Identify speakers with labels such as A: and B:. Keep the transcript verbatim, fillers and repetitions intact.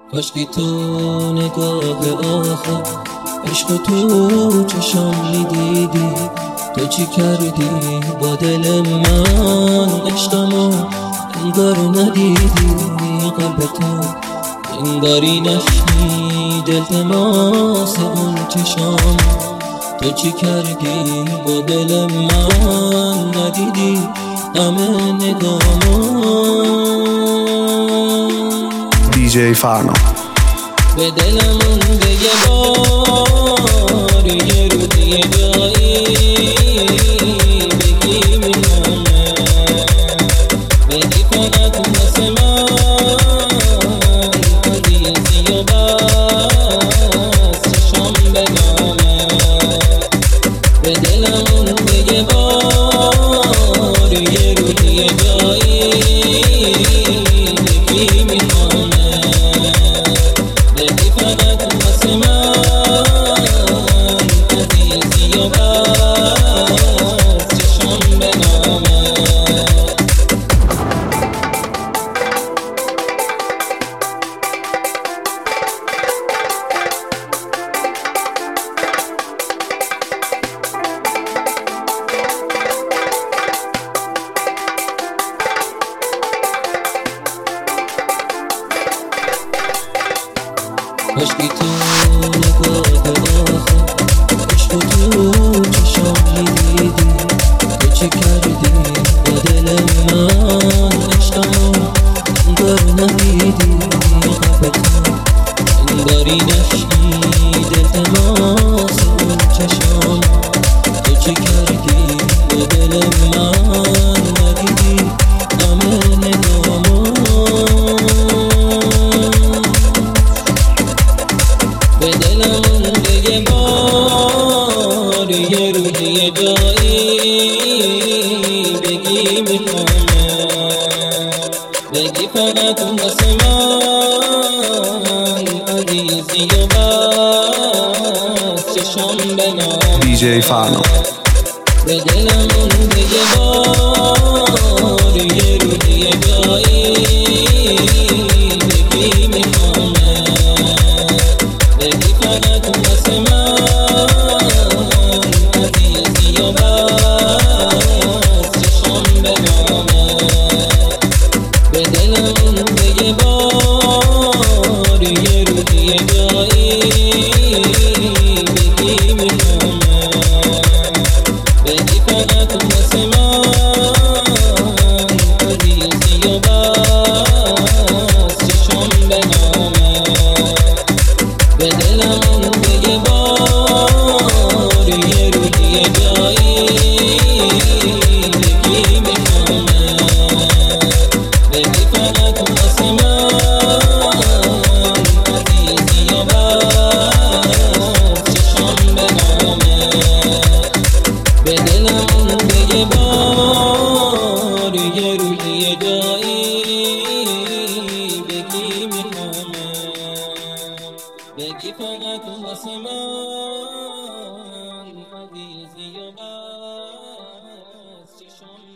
A: کاشکی تو نگاه آخر عشق تو چشم میدیدی، تو چی کردی با دل من؟ عشقمو انگار ندیدی، قلب تو انگاری نشنید التماس اون چشم. تو چی کردی با دل من؟ ندیدی همه نگامو.
B: دیجی فرنا
A: به دلمون بگه بار یه روز یه جایی بگی میخوامه، بگی فقط واسه من عزیزی و بس چشم بگامه. به دلمون بگه بار یه روز یه جایی بگی میخوامه، بگی فقط واسه من عزیزی و بس چشم بنامه. کاشکی تو نگاه آخر عشق تو چشم میدیدی، تو چی کردی با دل من؟ عشقمو انگار ندیدی، قلب تو انگاری نشنید التماس اون چشم. تو چی کردی با دل من؟ ندیدی همه نگامو. به دلمون بگه بار یه روز یه جایی بگی میخوامه، بگی فقط واسه من عزیزی و بس چشم بنامه.
B: دیجی فرنا
A: به دلمون بگه بار یه روز یه جایی بگی میخوامه، بگی فقط واسه من عزیزی و بس چشم بنامه. به دلمون بگه بار یه روز یه جایی بگی میخوامه، بگی فقط واسه من عزیزی و بس چشم بنامه. به دلمون بگه بار یه روز یه جایی بگی میخوامه، بگی فقط واسه من عزیزی و بس چشم بنامه. به دلمون بگه بار یه روز یه جایی بگی میخوامه، بگی فقط واسه من عزیزی و بس چشم